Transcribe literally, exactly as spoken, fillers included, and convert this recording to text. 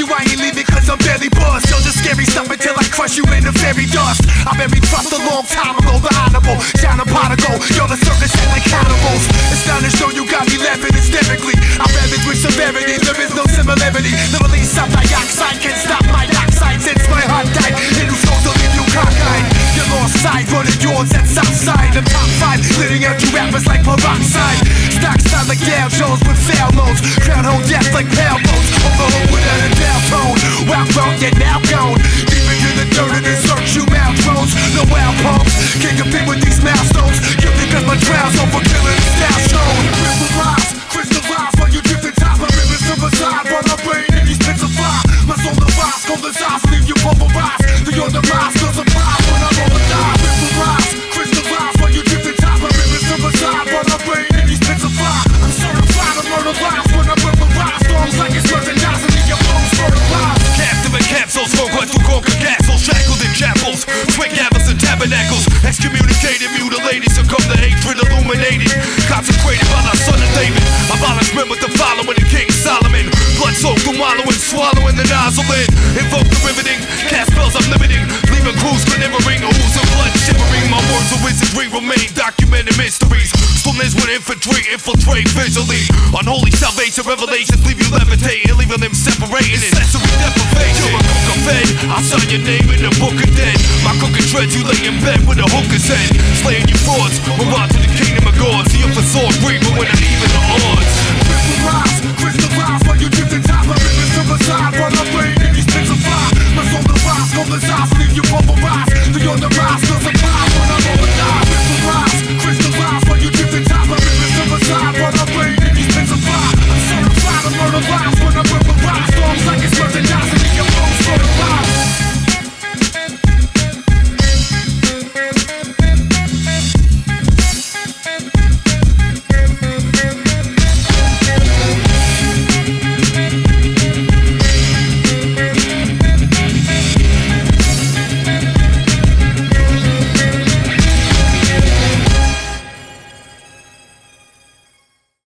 I ain't leaving cause I'm barely buzzed. You're just scary stuff until I crush you in the fairy dust. I buried trust a long time ago, the honorable John and Prodigal. You're the circus and the cannibals. Astonished though you got me laughing hysterically. I ravage with severity, there is no similarity. The release of dioxide can stop my oxide. Since my heart died, hidden souls will leave you cockeyed. You lost sight, running yours at Southside. The top five, litting out you rappers like peroxide. Stock style like Dow Jones with foul loans. Crown hold death like pale bones. Overload without a down tone. Wild grown, yet now gone. Deep into the dirt of the search, you mouth drones. No wild pumps, can't compete with these milestones. Guilty cause my trials over killing the style shown. Crystallize, crystallize while you drift in top. My rivers to reside while my brain in these pits of fire. My soul arise, cold as eyes, leave you pulverized. To your demise, no surprise when I roll a die. Crystallize, crystallize while you drift in top. My rivers to reside while my brain in these pits of fire. I'm certified to murder lives when I rubberized. Storms like it's merchandising in your bones fertilized. Captive in capsules, smoke right through conquer castles. Shackled in chapels, twin gavels and tabernacles. Excommunicated, mutilated, succumb to hatred, illuminated. Consecrated by the son of David. Abolished men with the following of King Solomon. Blood soaked through wallowing, swallowing the nozzle in. Invoke the riveting, cast spells unlimited. Leaving crews connivering, ooze and blood shivering. My words of wizardry remain documented mysteries. Stillness with infantry, infiltrate visually. Unholy salvation, revelations leave you levitating, leaving them separating. Sensory deprivation. You're a cook of fed, I'll sign your name in the book of dead. My crooked treads, you lay in bed with a hooker's head. Slaying you frauds, we're on to the kingdom of God. See if it's all breathing when I'm even the odds. Crystallize, crystallize while you drift in top. My rivers to reside while my brain in these pits of fire. My soul arise, cold as eyes, leave you pulverized. To your demise,